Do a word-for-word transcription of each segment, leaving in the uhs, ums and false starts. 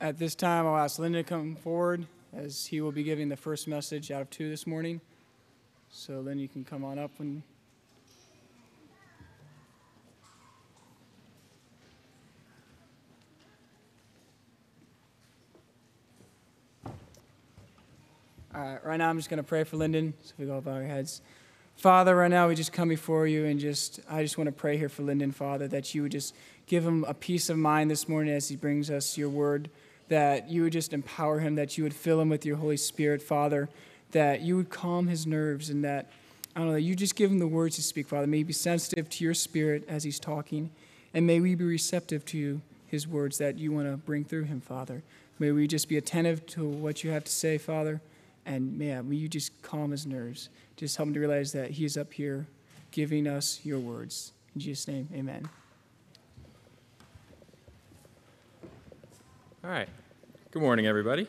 At this time, I'll ask Lyndon to come forward as he will be giving the first message out of two this morning. So Lyndon, you can come on up when... All right, right now I'm just going to pray for Lyndon, so we go bow our heads. Father, right now we just come before you and just, I just want to pray here for Lyndon, Father, that you would just give him a peace of mind this morning as he brings us your word, that you would just empower him, that you would fill him with your Holy Spirit, Father, that you would calm his nerves, and that, I don't know, you just give him the words to speak, Father. May he be sensitive to your spirit as he's talking, and may we be receptive to his words that you want to bring through him, Father. May we just be attentive to what you have to say, Father, and man, may you just calm his nerves. Just help him to realize that he is up here giving us your words. In Jesus' name, amen. All right. Good morning, everybody.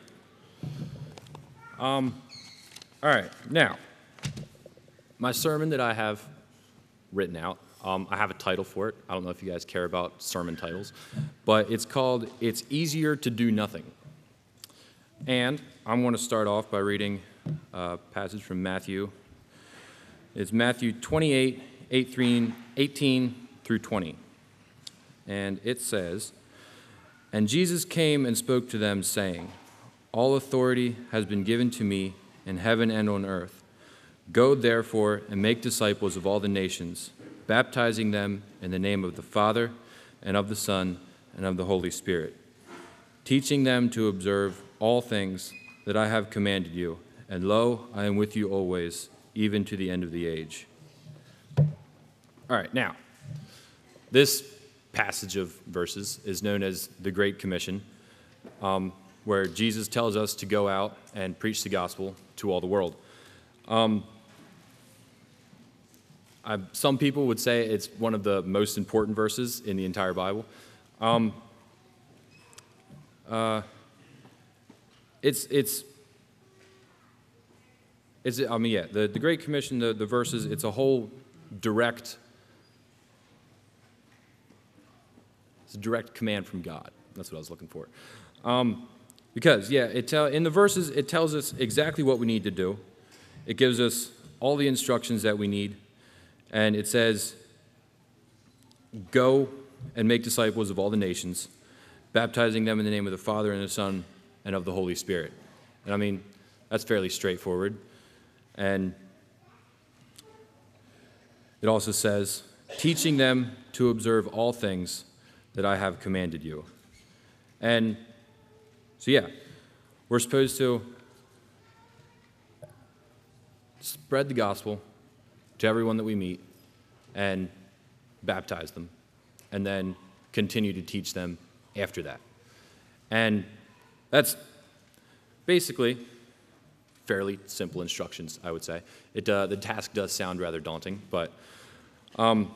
Um, all right. Now, my sermon that I have written out, um, I have a title for it. I don't know if you guys care about sermon titles, but it's called It's Easier to Do Nothing. And I'm going to start off by reading a passage from Matthew. It's Matthew twenty-eight, eighteen through twenty. And it says, "And Jesus came and spoke to them, saying, 'All authority has been given to me in heaven and on earth. Go, therefore, and make disciples of all the nations, baptizing them in the name of the Father, and of the Son, and of the Holy Spirit, teaching them to observe all things that I have commanded you. And lo, I am with you always, even to the end of the age.'" All right, now, this passage of verses is known as the Great Commission, um, where Jesus tells us to go out and preach the gospel to all the world. Um, I, some people would say it's one of the most important verses in the entire Bible. Um, uh, it's, it's, it's, I mean, yeah, the, the Great Commission, the, the verses, it's a whole direct It's a direct command from God. That's what I was looking for. Um, because, yeah, it tell, in the verses, it tells us exactly what we need to do. It gives us all the instructions that we need. And it says, "Go and make disciples of all the nations, baptizing them in the name of the Father and the Son and of the Holy Spirit." And I mean, that's fairly straightforward. And it also says, "Teaching them to observe all things that I have commanded you." And so, yeah, we're supposed to spread the gospel to everyone that we meet and baptize them, and then continue to teach them after that. And that's basically fairly simple instructions, I would say. It, uh, the task does sound rather daunting, but um,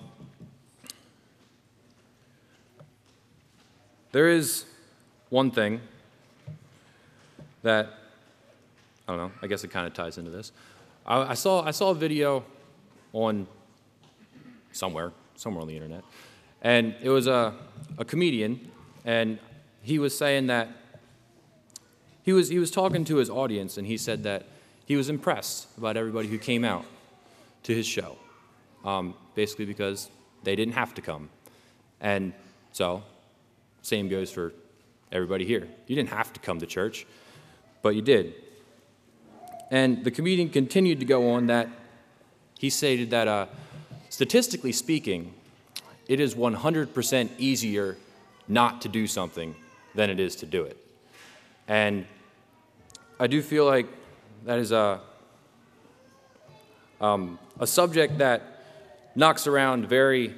there is one thing that, I don't know, I guess it kind of ties into this. I, I saw I saw a video on somewhere, somewhere on the internet, and it was a, a comedian, and he was saying that, he was, he was talking to his audience, and he said that he was impressed about everybody who came out to his show, um, basically because they didn't have to come. And so, same goes for everybody here. You didn't have to come to church, but you did. And the comedian continued to go on that he stated that, uh, statistically speaking, it is one hundred percent easier not to do something than it is to do it. And I do feel like that is a, um, a subject that knocks around very,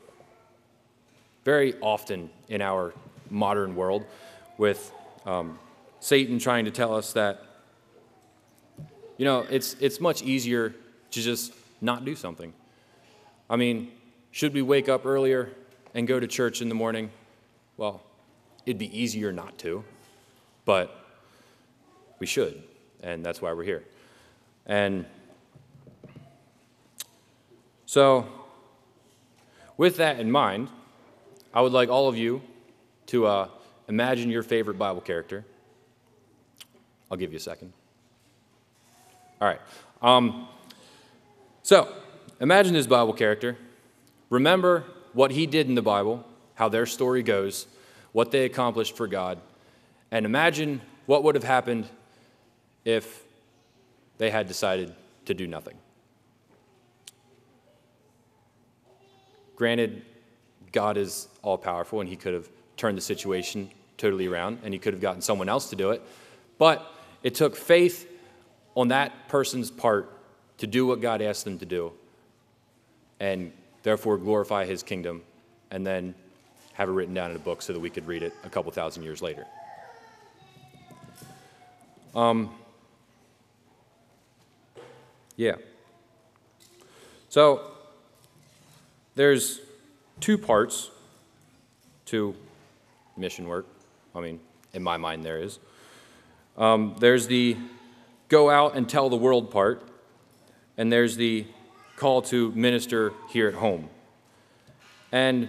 very often in our modern world, with um, Satan trying to tell us that, you know, it's, it's much easier to just not do something. I mean, should we wake up earlier and go to church in the morning? Well, it'd be easier not to, but we should, and that's why we're here. And so, with that in mind, I would like all of you to uh, imagine your favorite Bible character. I'll give you a second. All right. Um, so, imagine this Bible character. Remember what he did in the Bible, how their story goes, what they accomplished for God, and imagine what would have happened if they had decided to do nothing. Granted, God is all-powerful, and he could have turned the situation totally around, and he could have gotten someone else to do it, but it took faith on that person's part to do what God asked them to do, and therefore glorify his kingdom, and then have it written down in a book so that we could read it a couple thousand years later. Um, yeah. So, there's two parts to mission work. I mean, in my mind there is. Um, there's the go out and tell the world part, and there's the call to minister here at home. And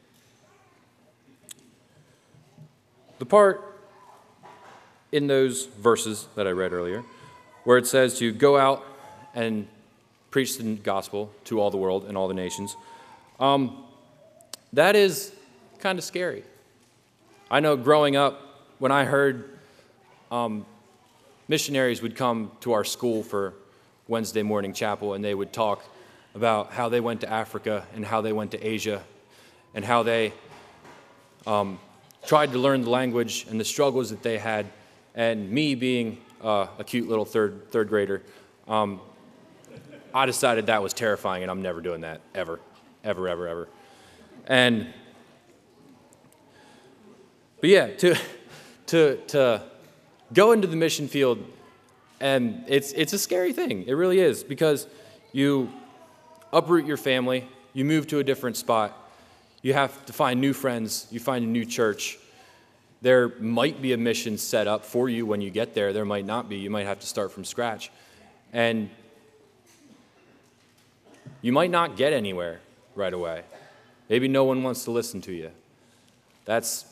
the part in those verses that I read earlier, where it says to go out and preach the gospel to all the world and all the nations, um, that is kind of scary. I know growing up, when I heard um, missionaries would come to our school for Wednesday morning chapel, and they would talk about how they went to Africa and how they went to Asia and how they um, tried to learn the language and the struggles that they had. And me being uh, a cute little third third grader, um, I decided that was terrifying, and I'm never doing that, ever, ever, ever, ever. And, but yeah, to, to, to go into the mission field, and it's, it's a scary thing. It really is, because you uproot your family, you move to a different spot, you have to find new friends, you find a new church. There might be a mission set up for you when you get there. There might not be. You might have to start from scratch. And you might not get anywhere right away. Maybe no one wants to listen to you. That's,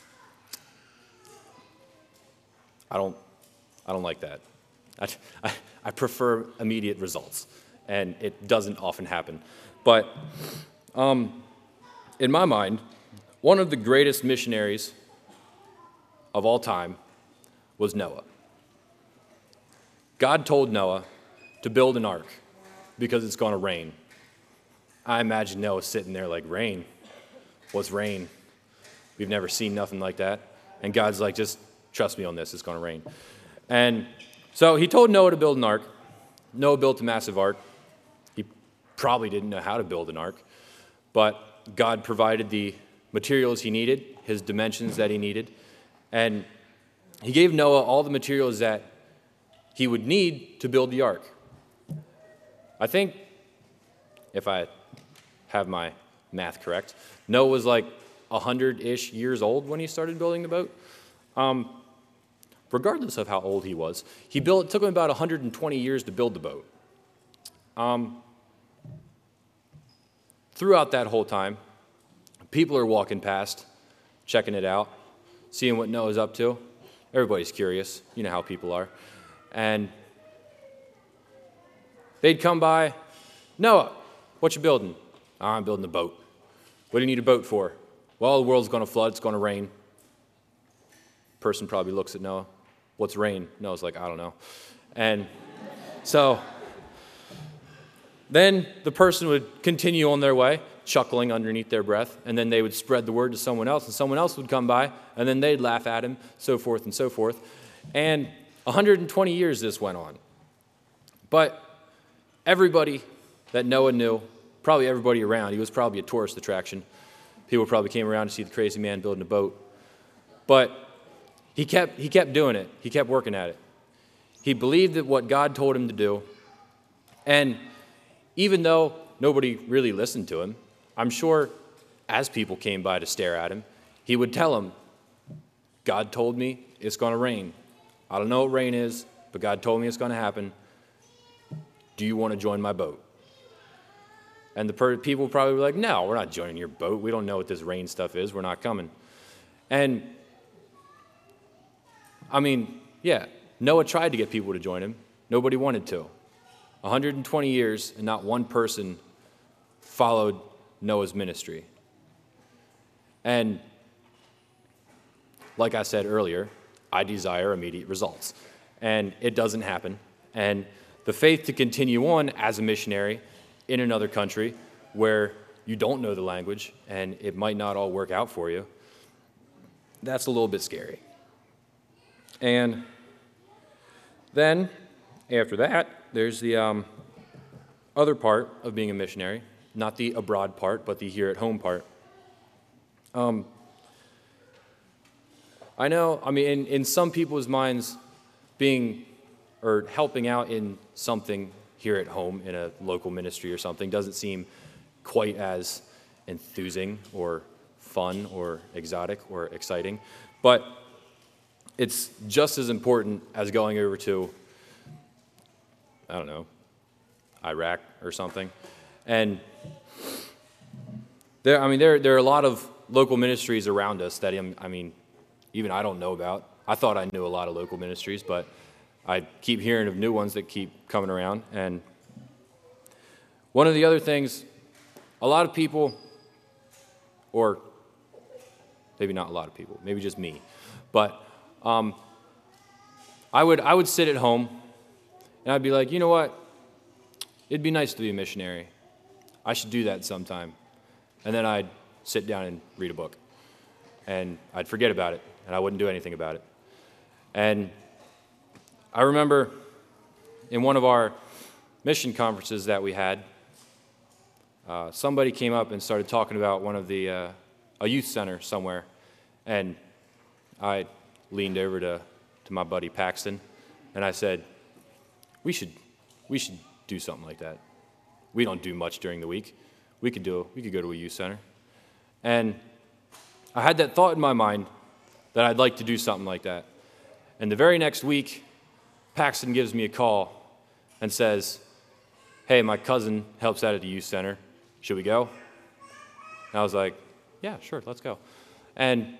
I don't, I don't like that. I, I, I prefer immediate results, and it doesn't often happen. But um, in my mind, one of the greatest missionaries of all time was Noah. God told Noah to build an ark because it's going to rain. I imagine Noah sitting there like, rain? What's rain? We've never seen nothing like that. And God's like, just trust me on this, it's going to rain. And so he told Noah to build an ark. Noah built a massive ark. He probably didn't know how to build an ark, but God provided the materials he needed, his dimensions that he needed, and he gave Noah all the materials that he would need to build the ark. I think, if I have my math correct, Noah was like one hundred-ish years old when he started building the boat. Um, regardless of how old he was, he built, it took him about one hundred twenty years to build the boat. Um, throughout that whole time, people are walking past, checking it out, seeing what Noah's up to. Everybody's curious. You know how people are. And they'd come by, Noah, what you building? Oh, I'm building a boat. What do you need a boat for? Well, the world's going to flood. It's going to rain. Person probably looks at Noah. What's rain? Noah's like, I don't know. And so then the person would continue on their way, chuckling underneath their breath, and then they would spread the word to someone else, and someone else would come by, and then they'd laugh at him, so forth and so forth. And one hundred twenty years this went on. But everybody that Noah knew, probably everybody around, he was probably a tourist attraction. People probably came around to see the crazy man building a boat. But he kept, he kept doing it. He kept working at it. He believed that what God told him to do. And even though nobody really listened to him, I'm sure as people came by to stare at him, he would tell them, God told me it's going to rain. I don't know what rain is, but God told me it's going to happen. Do you want to join my boat? And the per- people probably were like, no, we're not joining your boat. We don't know what this rain stuff is. We're not coming. And I mean, yeah, Noah tried to get people to join him. Nobody wanted to. one hundred twenty years and not one person followed Noah's ministry. And like I said earlier, I desire immediate results. And it doesn't happen. And the faith to continue on as a missionary in another country where you don't know the language and it might not all work out for you, that's a little bit scary. And then, after that, there's the um, other part of being a missionary, not the abroad part, but the here at home part. Um, I know, I mean, in, in some people's minds, being or helping out in something here at home in a local ministry or something doesn't seem quite as enthusing or fun or exotic or exciting, but it's just as important as going over to, I don't know, Iraq or something. And there, I mean, there, there are a lot of local ministries around us that, I mean, even I don't know about. I thought I knew a lot of local ministries, but I keep hearing of new ones that keep coming around. And one of the other things, a lot of people, or maybe not a lot of people, maybe just me, but um, I would I would sit at home and I'd be like, you know what? It'd be nice to be a missionary. I should do that sometime. And then I'd sit down and read a book. And I'd forget about it, and I wouldn't do anything about it. And I remember in one of our mission conferences that we had, uh, somebody came up and started talking about one of the, uh, a youth center somewhere. And I leaned over to, to my buddy Paxton, and I said, we should, we should do something like that. We don't do much during the week. We could do, we could go to a youth center. And I had that thought in my mind that I'd like to do something like that. And the very next week, Paxton gives me a call and says, hey, my cousin helps out at the youth center. Should we go? And I was like, yeah, sure, let's go. And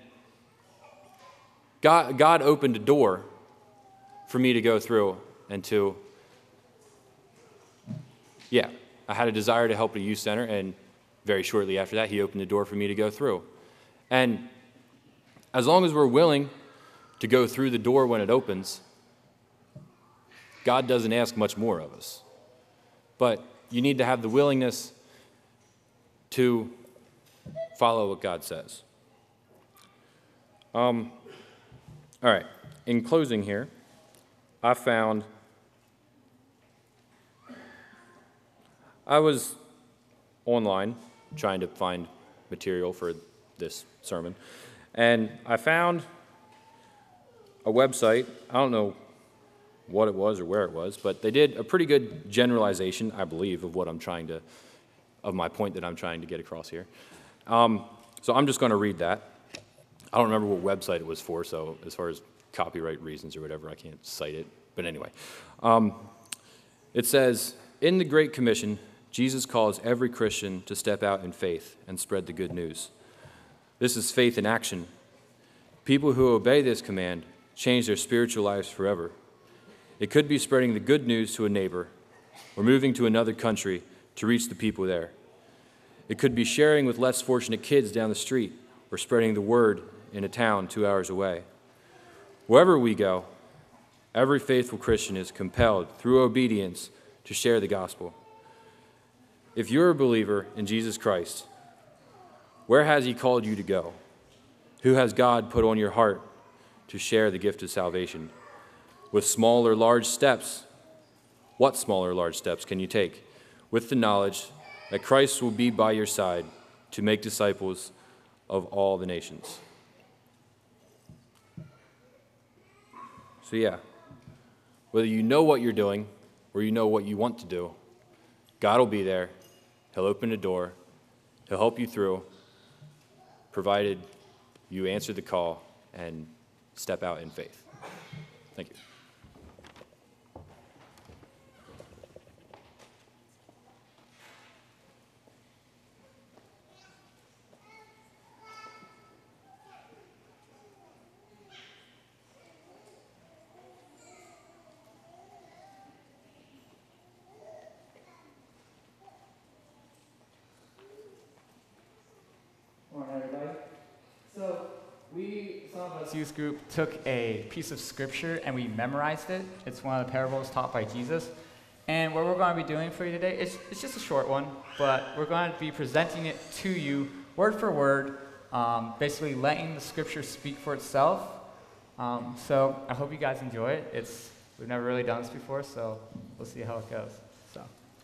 God, God opened a door for me to go through and to, yeah, I had a desire to help at a youth center, and very shortly after that, he opened the door for me to go through. And as long as we're willing to go through the door when it opens, God doesn't ask much more of us. But you need to have the willingness to follow what God says. Um, all right, in closing here, I found, I was online trying to find material for this sermon, and I found a website. I don't know what it was or where it was, but they did a pretty good generalization, I believe, of what I'm trying to, of my point that I'm trying to get across here. Um, so I'm just going to read that. I don't remember what website it was for, so as far as copyright reasons or whatever, I can't cite it. But anyway, um, it says, in the Great Commission, Jesus calls every Christian to step out in faith and spread the good news. This is faith in action. People who obey this command change their spiritual lives forever. It could be spreading the good news to a neighbor or moving to another country to reach the people there. It could be sharing with less fortunate kids down the street or spreading the word in a town two hours away. Wherever we go, every faithful Christian is compelled through obedience to share the gospel. If you're a believer in Jesus Christ, where has he called you to go? Who has God put on your heart to share the gift of salvation? With small or large steps, what small or large steps can you take? With the knowledge that Christ will be by your side to make disciples of all the nations. So yeah, whether you know what you're doing or you know what you want to do, God will be there. He'll open a door. He'll help you through, provided you answer the call and step out in faith. Thank you. Starbucks youth group took a piece of scripture and we memorized it. It's one of the parables taught by Jesus. And what we're going to be doing for you today, it's, it's just a short one, but we're going to be presenting it to you word for word, um, basically letting the scripture speak for itself. Um, so I hope you guys enjoy it. It's We've never really done this before, so we'll see how it goes. So.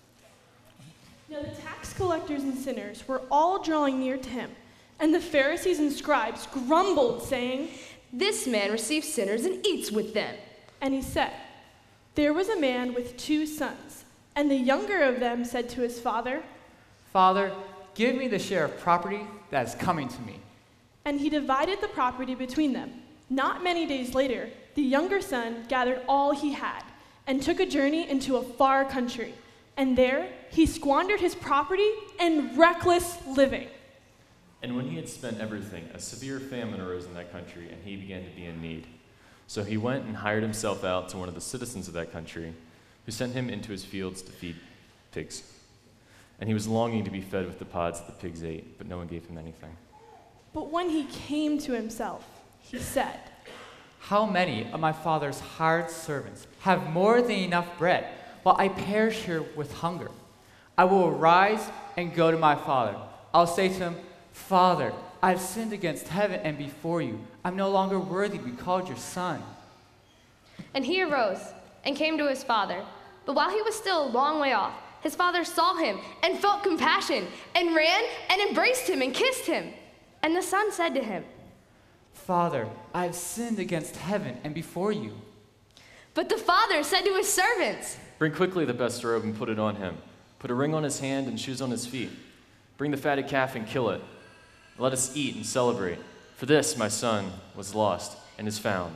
Now the tax collectors and sinners were all drawing near to him, and the Pharisees and scribes grumbled, saying, "This man receives sinners and eats with them." And he said, "There was a man with two sons, and the younger of them said to his father, 'Father, give me the share of property that is coming to me.' And he divided the property between them. Not many days later, the younger son gathered all he had and took a journey into a far country. And there he squandered his property in reckless living." And when he had spent everything, a severe famine arose in that country, and he began to be in need. So he went and hired himself out to one of the citizens of that country, who sent him into his fields to feed pigs. And he was longing to be fed with the pods that the pigs ate, but no one gave him anything. But when he came to himself, he said, "How many of my father's hired servants have more than enough bread, while I perish here with hunger? I will arise and go to my father. I'll say to him, 'Father, I've sinned against heaven and before you. I'm no longer worthy to be called your son.'" And he arose and came to his father. But while he was still a long way off, his father saw him and felt compassion and ran and embraced him and kissed him. And the son said to him, "Father, I have sinned against heaven and before you." But the father said to his servants, "Bring quickly the best robe and put it on him. Put a ring on his hand and shoes on his feet. Bring the fatted calf and kill it. Let us eat and celebrate. For this, my son, was lost and is found."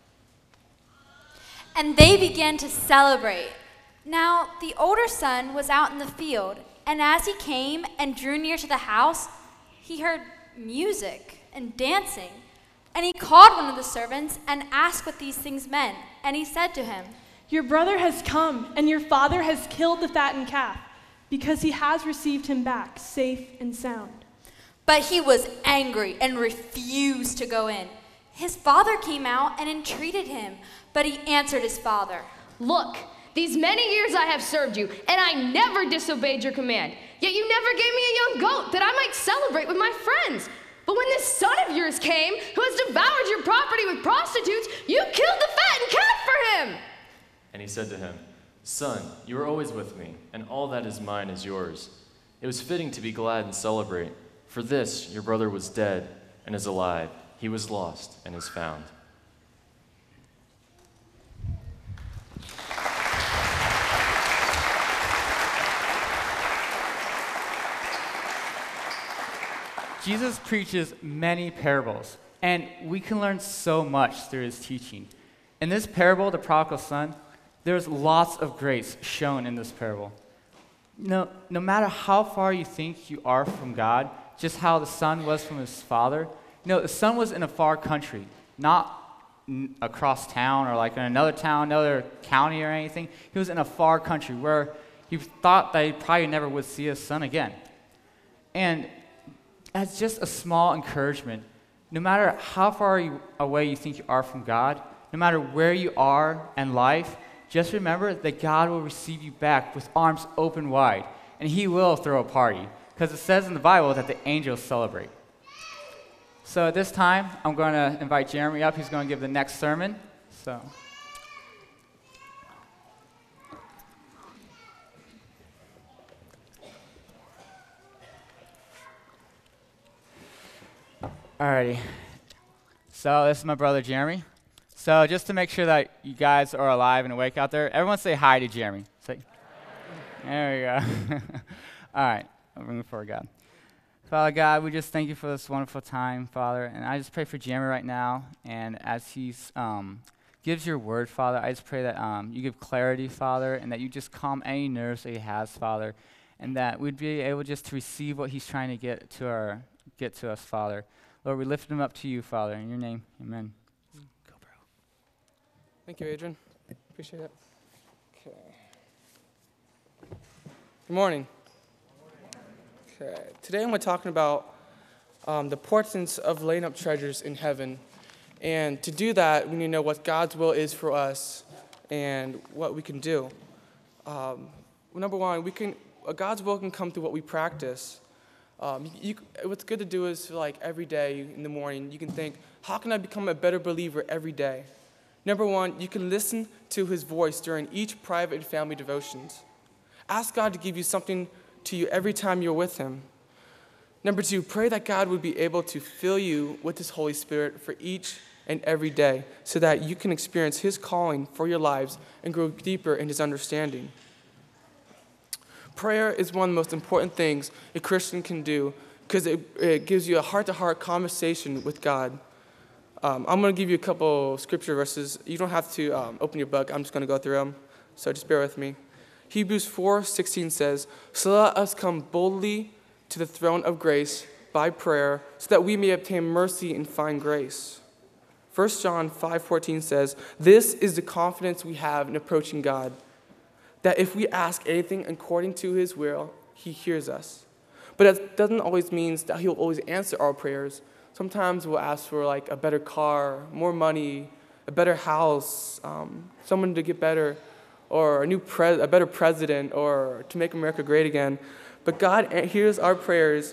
And they began to celebrate. Now the older son was out in the field, and as he came and drew near to the house, he heard music and dancing. And he called one of the servants and asked what these things meant. And he said to him, "Your brother has come, and your father has killed the fattened calf, because he has received him back safe and sound." But he was angry and refused to go in. His father came out and entreated him, but he answered his father, "Look, these many years I have served you, and I never disobeyed your command. Yet you never gave me a young goat that I might celebrate with my friends. But when this son of yours came, who has devoured your property with prostitutes, you killed the fattened calf for him." And he said to him, "Son, you are always with me, and all that is mine is yours. It was fitting to be glad and celebrate. For this, your brother was dead and is alive. He was lost and is found." Jesus preaches many parables, and we can learn so much through his teaching. In this parable, the prodigal son, there's lots of grace shown in this parable. No, no matter how far you think you are from God, just how the son was from his father, you know, the son was in a far country, not n- across town or like in another town, another county or anything. He was in a far country where he thought that he probably never would see his son again. And as just a small encouragement, no matter how far you, away you think you are from God, no matter where you are in life, just remember that God will receive you back with arms open wide, and he will throw a party, because it says in the Bible that the angels celebrate. So at this time, I'm going to invite Jeremy up. He's going to give the next sermon. So. Alrighty, so this is my brother Jeremy. So just to make sure that you guys are alive and awake out there, everyone say hi to Jeremy. Say, there we go. All right, I'll bring it before God. Father God, we just thank you for this wonderful time, Father, and I just pray for Jeremy right now, and as he um, gives your word, Father, I just pray that um, you give clarity, Father, and that you just calm any nerves that he has, Father, and that we'd be able just to receive what he's trying to get to our get to us, Father. Lord, we lift him up to you, Father. In your name, amen. Go, bro. Thank you, Adrian. Appreciate it. Okay. Good morning. Okay. Today I'm talking about um, the importance of laying up treasures in heaven. And to do that, we need to know what God's will is for us and what we can do. Um, number one, we can uh, God's will can come through what we practice. Um, you, what's good to do is, like, every day in the morning, you can think, how can I become a better believer every day? Number one, you can listen to his voice during each private and family devotions. Ask God to give you something to you every time you're with him. Number two, pray that God would be able to fill you with his Holy Spirit for each and every day so that you can experience his calling for your lives and grow deeper in his understanding. Prayer is one of the most important things a Christian can do because it, it gives you a heart-to-heart conversation with God. Um, I'm going to give you a couple scripture verses. You don't have to um, open your book. I'm just going to go through them, so just bear with me. Hebrews four sixteen says, "So let us come boldly to the throne of grace by prayer, so that we may obtain mercy and find grace." First John five fourteen says, "This is the confidence we have in approaching God, that if we ask anything according to his will, he hears us." But that doesn't always mean that he'll always answer our prayers. Sometimes we'll ask for, like, a better car, more money, a better house, um, someone to get better, or a new pre- a better president, or to make America great again. But God hears our prayers,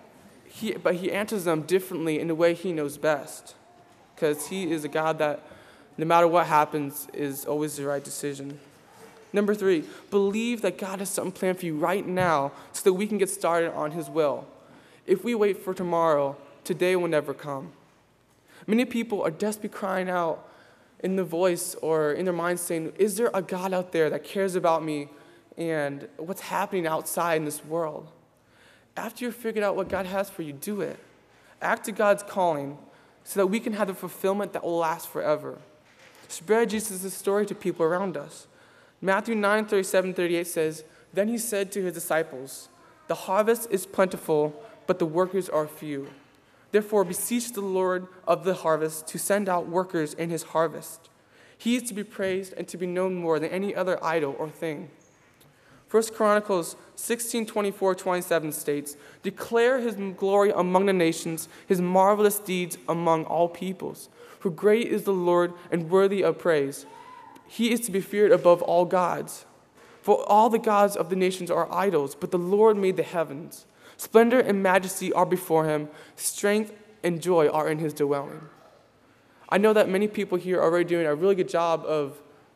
he, but he answers them differently in the way he knows best, because he is a God that, no matter what happens, is always the right decision. Number three, believe that God has something planned for you right now so that we can get started on his will. If we wait for tomorrow, today will never come. Many people are desperately crying out in the voice or in their mind saying, is there a God out there that cares about me and what's happening outside in this world? After you've figured out what God has for you, do it. Act to God's calling so that we can have the fulfillment that will last forever. Spread Jesus' story to people around us. Matthew nine thirty-seven thirty-eight says, "Then he said to his disciples, 'The harvest is plentiful, but the workers are few. Therefore beseech the Lord of the harvest to send out workers in his harvest. He is to be praised and to be known more than any other idol or thing.'" First Chronicles sixteen twenty-four twenty-seven states, "Declare his glory among the nations, his marvelous deeds among all peoples. For great is the Lord and worthy of praise. He is to be feared above all gods. For all the gods of the nations are idols, but the Lord made the heavens. Splendor and majesty are before him. Strength and joy are in his dwelling." I know that many people here are already doing a really good job of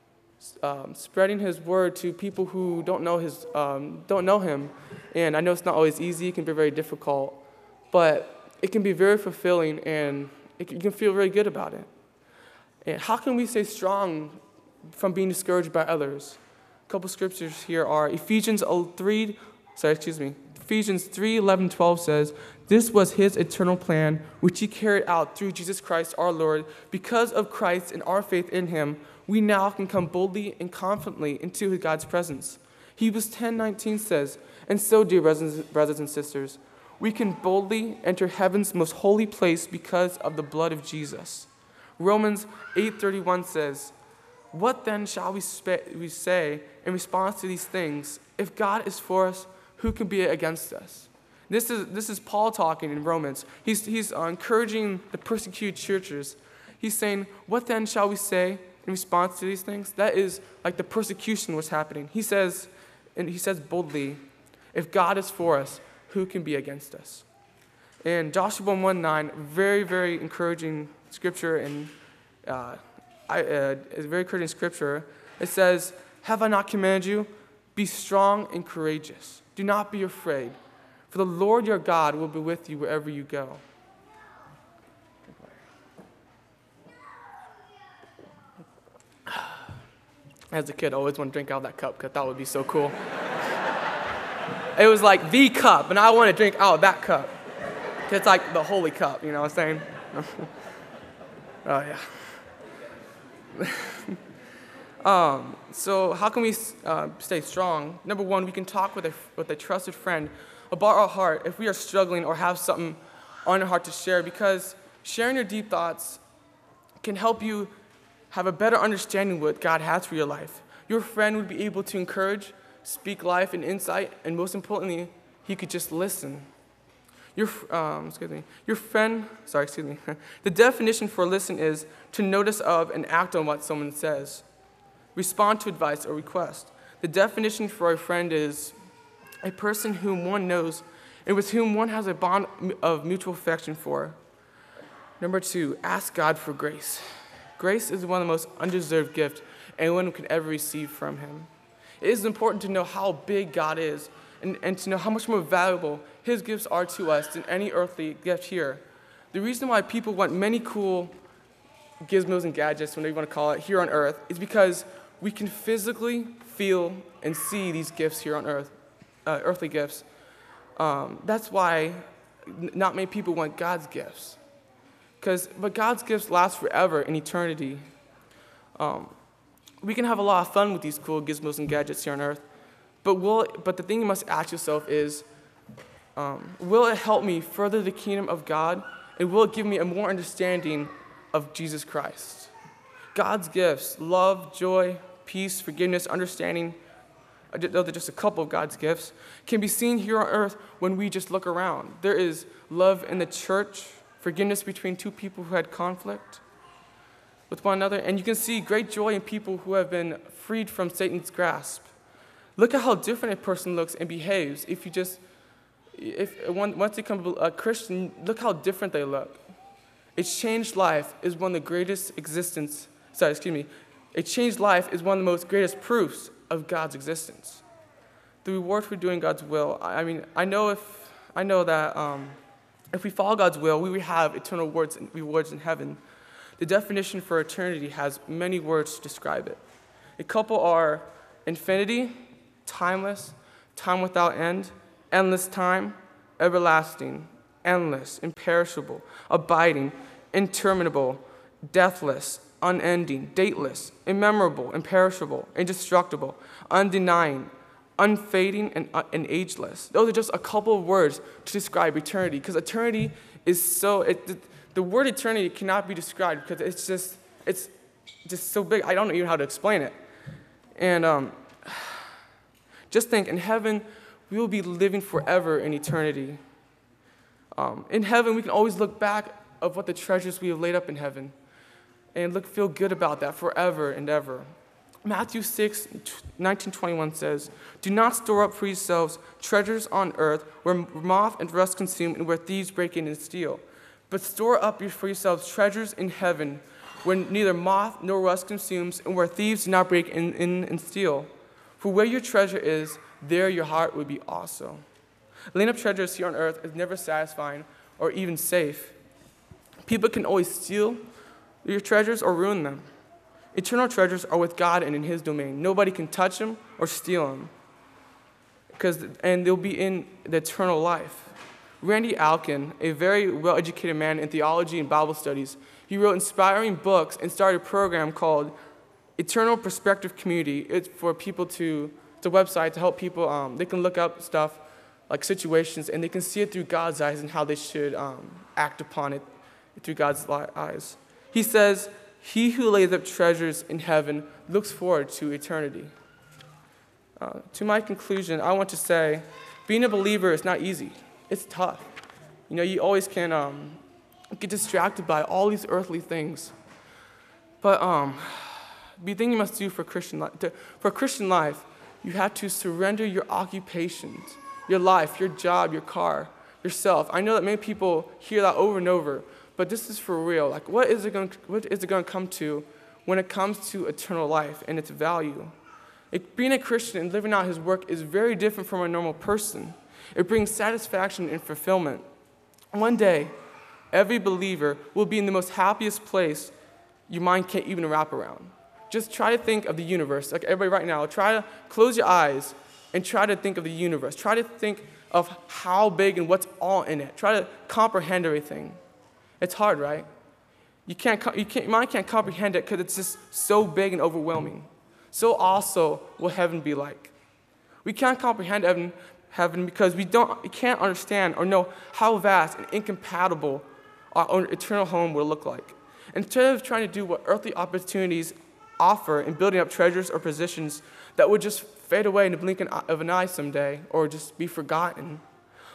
um, spreading his word to people who don't know his um, don't know him. And I know it's not always easy. It can be very difficult. But it can be very fulfilling, and it can, you can feel very good about it. And how can we stay strong from being discouraged by others? A couple scriptures here are Ephesians three, sorry, excuse me, Ephesians three, eleven, twelve says, "This was his eternal plan, which he carried out through Jesus Christ our Lord. Because of Christ and our faith in him, we now can come boldly and confidently into God's presence." Hebrews ten nineteen says, "And so, dear brothers brothers and sisters, we can boldly enter heaven's most holy place because of the blood of Jesus." Romans eight thirty-one says, "What then shall we, spe- we say in response to these things? If God is for us, who can be against us?" This is this is Paul talking in Romans. He's he's uh, encouraging the persecuted churches. He's saying, "What then shall we say in response to these things?" That is like the persecution was happening. He says, and he says boldly, "If God is for us, who can be against us?" And Joshua one nine, very very encouraging scripture, and uh, I, uh, it's a very encouraging scripture. It says, "Have I not commanded you? Be strong and courageous. Do not be afraid, for the Lord your God will be with you wherever you go." As a kid, I always wanted to drink out of that cup because I thought it would be so cool. It was like the cup, and I want to drink out of that cup. It's like the holy cup, you know what I'm saying? Oh, yeah. um, so how can we uh, stay strong? Number one, we can talk with a, with a trusted friend about our heart if we are struggling or have something on our heart to share, because sharing your deep thoughts can help you have a better understanding of what God has for your life. Your friend would be able to encourage, speak life and insight, and most importantly, he could just listen. Your, um, excuse me, your friend, sorry, excuse me. The definition for listen is to notice of and act on what someone says. Respond to advice or request. The definition for a friend is a person whom one knows and with whom one has a bond of mutual affection for. Number two, ask God for grace. Grace is one of the most undeserved gifts anyone could ever receive from him. It is important to know how big God is and, and to know how much more valuable his gifts are to us than any earthly gift here. The reason why people want many cool gizmos and gadgets, whatever you want to call it, here on earth is because we can physically feel and see these gifts here on earth, uh, earthly gifts. Um, that's why n- not many people want God's gifts. Because, but God's gifts last forever in eternity. Um, we can have a lot of fun with these cool gizmos and gadgets here on earth, but will, but the thing you must ask yourself is, um, will it help me further the kingdom of God, and will it give me a more understanding of Jesus Christ? God's gifts, love, joy, peace, forgiveness, understanding, those are just a couple of God's gifts, can be seen here on earth when we just look around. There is love in the church, forgiveness between two people who had conflict with one another, and you can see great joy in people who have been freed from Satan's grasp. Look at how different a person looks and behaves if you just, if once they become a Christian, look how different they look. A changed life is one of the greatest existence, sorry, excuse me, a changed life is one of the most greatest proofs of God's existence. The reward for doing God's will, I mean, I know if, I know that um, if we follow God's will, we will have eternal rewards, rewards in heaven. The definition for eternity has many words to describe it. A couple are infinity, timeless, time without end, endless time, everlasting, endless, imperishable, abiding, interminable, deathless, unending, dateless, immemorable, imperishable, indestructible, undenying, unfading, and, uh, and ageless. Those are just a couple of words to describe eternity, because eternity is so, it, the, the word eternity cannot be described because it's just, it's just so big. I don't know even how to explain it. And um, just think, in heaven, we will be living forever in eternity. Um, in heaven, we can always look back of what the treasures we have laid up in heaven and look, feel good about that forever and ever. Matthew six, nineteen, twenty-one says, "Do not store up for yourselves treasures on earth where moth and rust consume and where thieves break in and steal. But store up for yourselves treasures in heaven where neither moth nor rust consumes and where thieves do not break in, in and steal. For where your treasure is, there your heart will be also." Laying up treasures here on earth is never satisfying or even safe. People can always steal your treasures or ruin them. Eternal treasures are with God and in his domain. Nobody can touch them or steal them. Because, and they'll be in the eternal life. Randy Alkin, a very well-educated man in theology and Bible studies, he wrote inspiring books and started a program called Eternal Perspective Community. It's for people to, it's a website to help people, um, they can look up stuff like situations and they can see it through God's eyes and how they should um, act upon it through God's eyes. He says, "He who lays up treasures in heaven looks forward to eternity." Uh, to my conclusion, I want to say, being a believer is not easy. It's tough. You know, you always can um, get distracted by all these earthly things. But um, the thing you must do for Christian life, for Christian life, you have to surrender your occupations, your life, your job, your car, yourself. I know that many people hear that over and over. But this is for real. Like, what is it going to, what is it going to come to when it comes to eternal life and its value? It, being a Christian and living out his work is very different from a normal person. It brings satisfaction and fulfillment. One day, every believer will be in the most happiest place your mind can't even wrap around. Just try to think of the universe. Like everybody right now, try to close your eyes and try to think of the universe. Try to think of how big and what's all in it. Try to comprehend everything. It's hard, right? You can't, you can't, your mind can't comprehend it because it's just so big and overwhelming. So also will heaven be like. We can't comprehend heaven, heaven because we don't, we can't understand or know how vast and incompatible our own eternal home will look like. Instead of trying to do what earthly opportunities offer in building up treasures or positions that would just fade away in the blink of an eye someday or just be forgotten,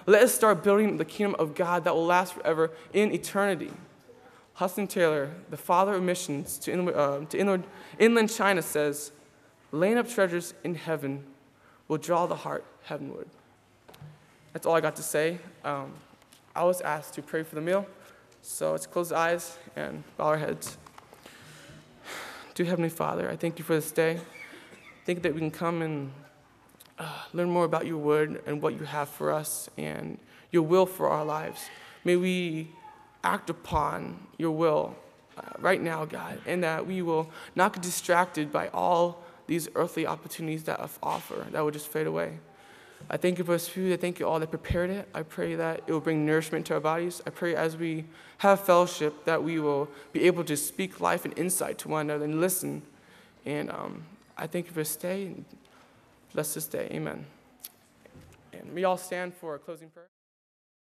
Let us start building the kingdom of God that will last forever in eternity. Hudson Taylor, the father of missions to, inward, uh, to inward, inland China, says, laying up treasures in heaven will draw the heart heavenward. That's all I got to say. Um, I was asked to pray for the meal, so let's close the eyes and bow our heads. Dear Heavenly Father, I thank you for this day. Thank you that we can come and uh, learn more about your word and what you have for us and your will for our lives. May we act upon your will uh, right now, God, and that we will not get distracted by all these earthly opportunities that offer that will just fade away. I thank you for this food. I thank you all that prepared it. I pray that it will bring nourishment to our bodies. I pray as we have fellowship that we will be able to speak life and insight to one another and listen. And um, I thank you for this day. And bless this day. Amen. And we all stand for a closing prayer.